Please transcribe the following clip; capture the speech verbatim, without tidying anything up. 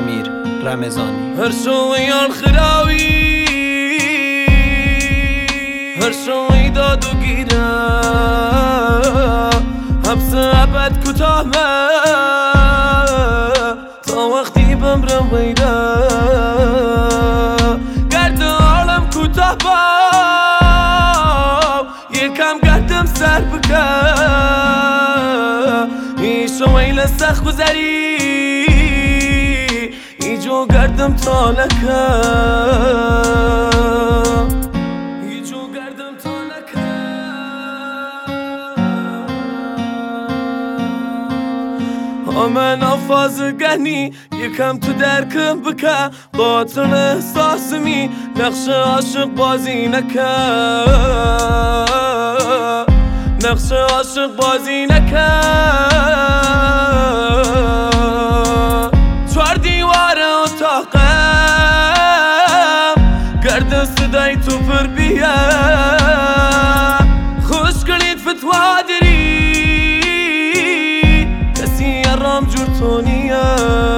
امیر رمضانی. هر شویان خراوی هر شوی داد و گیره حبس ابد کوتاه تا وقتی بمرم ویره گرد عالم کوتاه با یکم گردم سر بکه ای شوی لسخ گذری ای جو گردم تا لکه ای جو گردم تا لکه من آفاز گهنی یکم تو درکم بکه باطن احساسمی نقش عاشق بازی نکه نقش عاشق بازی نکه چوار دیوار اتاقم گرد صدای تو پر بیه خوش کنید فتوا داری کسی ارام جور تو نیه